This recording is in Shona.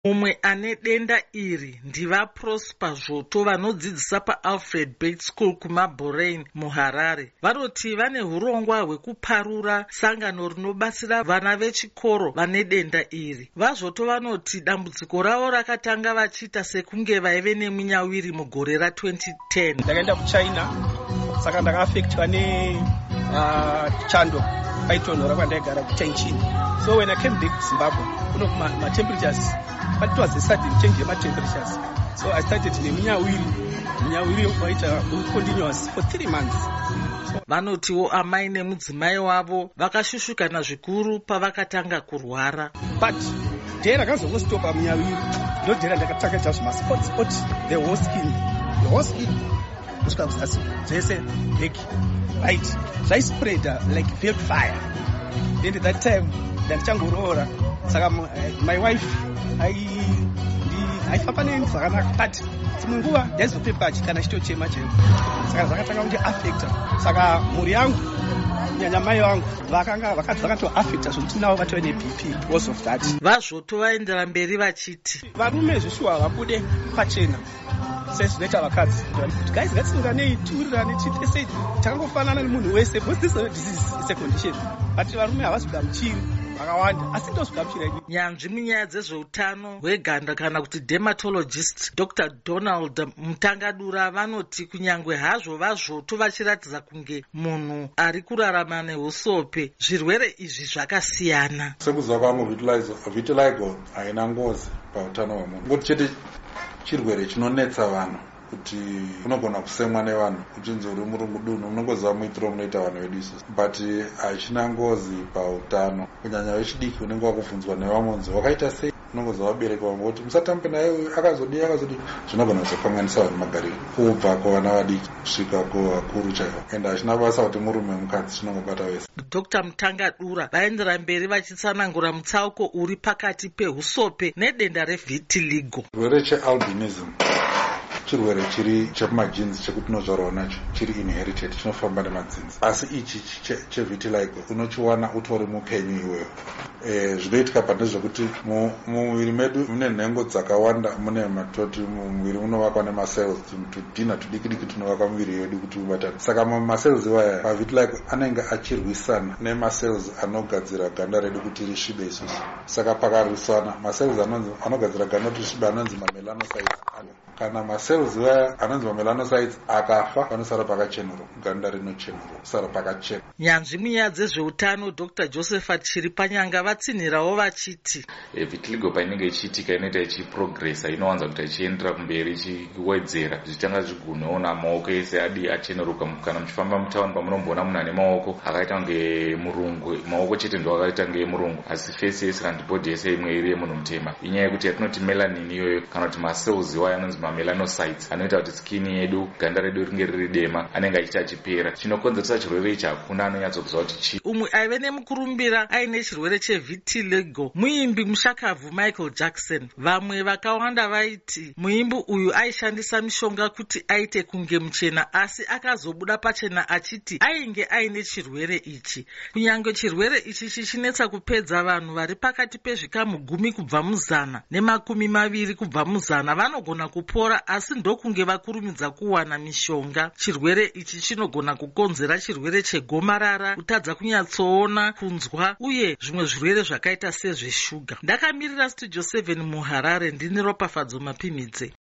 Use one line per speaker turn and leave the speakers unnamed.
Umwe ane denda iri ndiva Prosper Zvoto vanodzidzisa paAlfred Beit School kumaBorain muHarare. Vanoti vane hurongwa hwekuparura sangano rinobatsira vana vechikoro vane denda iri. VaZvoto vanoti dambudziko ravo rakatanga vachiita sekunge vaive nemunyawiri mugore ra2010.
Ndakaenda kuChina saka ndakaafektwa chando paitonhora kwandaigara kuTenchin. So when I came back to Zimbabwe, my temperatures, but it was a sudden change in my temperatures. So I started munyawiri waita continuous for 3 months.
Vanotiwo amai nemudzimai wavo vakashushukana zvikuru pavakatanga kurwara.
But dera kazostopa munyawiri ndodera ndakataka spot the whole skin kusvika kuzasi dzese big right spread like field fire. Then at that time ndachangoroora saka my wife aifamba neni zvakanaka but dzimwe nguva ndaizopepa kana chitochema chemo saka zvakatanga kuti affecta saka mhuri yangu kunyanya mai vangu vakatoaffecta zvokuti navo vatove neBP because of that.
VaZvoto vaendera mberi vachiti
varume zveshuwa vabude pachena sezvinoita vakadzi kuti guys ngatisungane tiwirirane tese takangofanana nemunhu wese because this disease is a condition but varume havazogamuchiri vakawanda asi ndozvigamuchira.
Nyanzvi munyaya dzezveutano hweganda kana kuti dermatologist Dr. Donald Mutangadura vanoti kunyangwe hazvo VaZvoto vachiratidza kunge munhu ari kurarama nehusope, zvirwere izvi zvakasiyana.
Sekuziva kwangu vitiligo haina ngozi pautano hwemunhu, ngoti chete chirwere chinonetsa vanhu kuti unogona kusemwa nevanhu uchinzi uri murungudunhu, unongoziva muitiro munoita vanhu vedu isusu, but hachina ngozi pautano. Kunyanya vechidiki unenge wakubvunzwa nevamonzi wakaita sei, unongoziva vabereki vangu kuti musatambe naye akazodii zvinogona kuzokanganisa vanhu magariro kubva kuvana vadiki kusvika kuvakuru chaivo, ende hachina basa kuti murume mukadzi chinongobata vese.
Dr. Mutangadura vaendera mberi vachitsanangura mutsauko uri pakati pehusope nedenda revhitiligo.
Chirwere chealbinism chirwere chiri chepamajinzi chekuti tinozvarwa nacho, chiri inherited, chinofamba nemadzinzi. Asi ichi chevhitiligo unochiwana utori mupenyu iwewe. Zvinoitika pane zvekuti mumuviri medu mune nhengo dzakawanda, mune matoti mumuviri unovakwa nemacells, tudhina tudiki tunovakwa muviri yedu kuti ubatane. Saka macells iwaya pavhitiligo anenge achirwisana nemacells anogadzira ganda redu kuti risvibe isusu. Saka pakarwisana macells anogadzira ganda kuti risvibe anonzi mamelanocytes. Kana macells iwaya anonzi mamelanocytes akafa panosara pakachenuruka, ganda rinochenuruka, kusara pakachena.
Nyanzvi munyaya dzezveutano Dr. Josephat Chiripanyanga vatsinhirawo vachiti
vitiligo painenge ichiitika inoita ichiprogressa, inowanza kuti ichiendera kumberi ichiwedzera, zvichitanga zvigunoona maoko ese acheneruka. Kana muchifamba mutauni pamunomboona munhu ane maoko akaita kunge murungu, maoko chete ndo akaita kunge murungu, asi fesi yese kana bhodhi yese imwe iri yemunhu mutema. Inyaya yekuti yatinoti melanin iyoyo kana kuti macells iwayo anonzi mamelanocytes anoita kuti skini yedu, ganda redu ringe riri dema, anenge achiita achipera. Chinokonzeresa chirwere ichi hakuna anonyatsokuziva kuti chii.
Umwe aive nemukurumbira aine chirwere chevhitiligo muimbi mushakabvu Michael Jackson. Vamwe vakawanda vaiti muimbi uyu aishandisa mishonga kuti aite kunge muchena, asi akazobuda pachena achiti ainge aine chirwere ichi. Kunyange chirwere ichi chichinetsa kupedza vanhu vari pakati pezvikamu 10 kubva muzana nemakumi 20 kubva muzana vanogona kupora, asi ndokunge vakurumidza kuwana mishonga. Chirwere ichi chinogona kukonzera chirwere chegomarara, kutadza kunyatsoona, kunzwa uye zvimwe zvirwere zvakaita sezveshuga. Ndakamirira Studio 7 muHarare, ndini Ropafadzo Mapimidze.